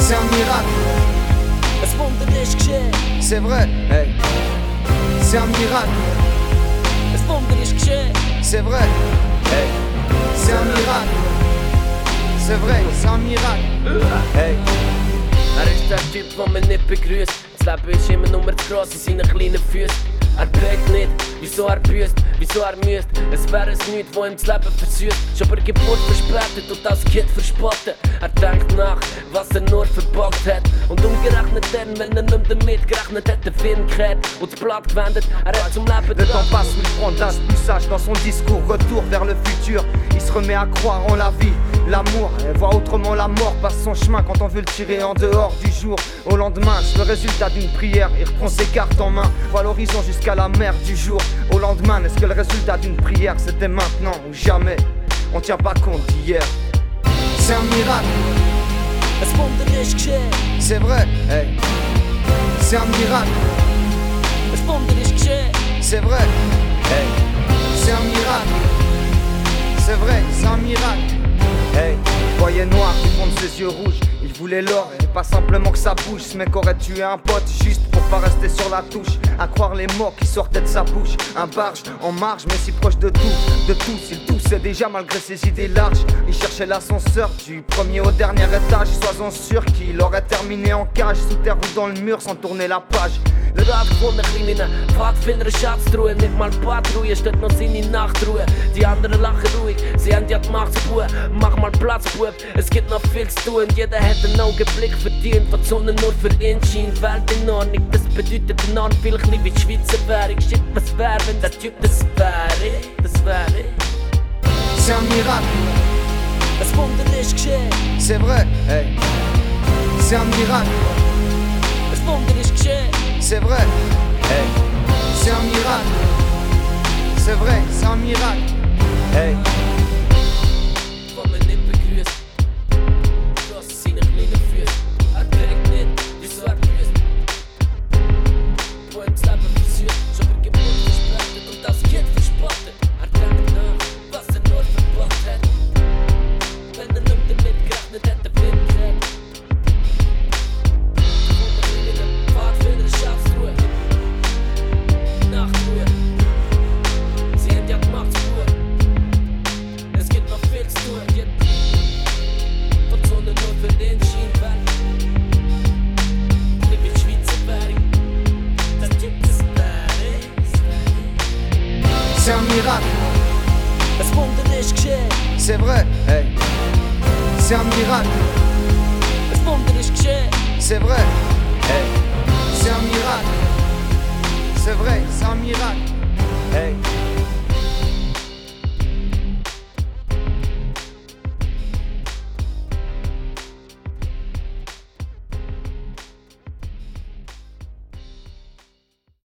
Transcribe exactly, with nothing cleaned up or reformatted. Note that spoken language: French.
c'est un miracle. Es Wunder ist geschehen. C'est vrai, hey. C'est un miracle. Es Wunder ist geschehen. C'est vrai, hey. C'est un miracle. C'est vrai, c'est un miracle. Hey. Er ist der Typ, den man nicht begrüßt. Das Leben ist immer nur zu gross in seinen kleinen Füßen. Er prägt nicht, wieso er büßt, wieso er müsst. Es wäre es nichts, wo ihm das Leben versüßt. Schon bei der Geburt verspätet und als Kind verspottet. Er denkt nach, was er nur verbockt hat. Und umgerechnet dann, wenn er nicht damit gerechnet hat, den Film gekehrt und das Blatt gewendet. Er hat zum Leben Le temps passe, il prend d'âge plus sage dans son discours. Retour vers le futur, il se remet à croire en la vie. L'amour, elle voit autrement la mort, passe son chemin quand on veut le tirer en dehors du jour. Au lendemain, c'est le résultat d'une prière, il reprend ses cartes en main, voit l'horizon jusqu'à la mer du jour. Au lendemain, est-ce que le résultat d'une prière c'était maintenant ou jamais? On tient pas compte d'hier. C'est un miracle. Es Wunder ist geschehen. C'est vrai, hey. C'est un miracle. Es Wunder ist geschehen. C'est vrai, hey. C'est un miracle. C'est vrai, c'est un miracle. Hey, voyait noir, il fond de ses yeux rouges. Il voulait l'or et pas simplement que ça bouge. Ce mec aurait tué un pote juste pour pas rester sur la touche. À croire les mots qui sortaient de sa bouche. Un barge en marge mais si proche de tout. De tous, il toussait déjà malgré ses idées larges. Il cherchait l'ascenseur du premier au dernier étage. Sois-en sûr qu'il aurait terminé en cage. Sous terre ou dans le mur sans tourner la page. Le Rat von der kleinen Pfadfinder Schatztruhe. Nicht mal Patrouille, steht noch seine Nachtruhe. Die anderen lachen ruhig, sie haben ja die Macht zu tun. Mach mal Platz, Bub, es gibt noch viel zu tun. Jeder hat einen Augenblick verdient, was die Sonne nur für ihn scheint. Welt in Ordnung, das bedeutet enorm viel, klein wie die Schweizer Währung. Shit, was wär, wenn der Typ das wäre, das wäre. C'est un miracle. Es Wunder ist geschehen. C'est vrai, hey. C'est un miracle. Es Wunder ist geschehen. C'est vrai, hey. C'est un miracle. C'est vrai, c'est un miracle. Hey. Von mir nicht begrüßt. Schloss seine kleinen Füße. Er trägt nicht, wieso er büßt. Wo ihm das Leben versüßt. Schon bei Geburt verspätet und als Kind verspottet. Er denkt nach, was er nur verbockt hat. Wenn er nicht damit gerechnet hat, der Film gekehrt. Pfadfinder Schatztruhe. Nachtruhe. Sie haben ja die Macht zu tun. Es gibt noch viel zu tun. Von die Sonne nur für den Schienenwelt. Nicht wie die Schweizer Währung. Das gibt es C'est un miracle. Es Wunder ist geschehen. C'est vrai, hey. C'est un miracle. Es Wunder ist geschehen. C'est vrai, hey. C'est un miracle. C'est vrai, c'est un miracle. Hey.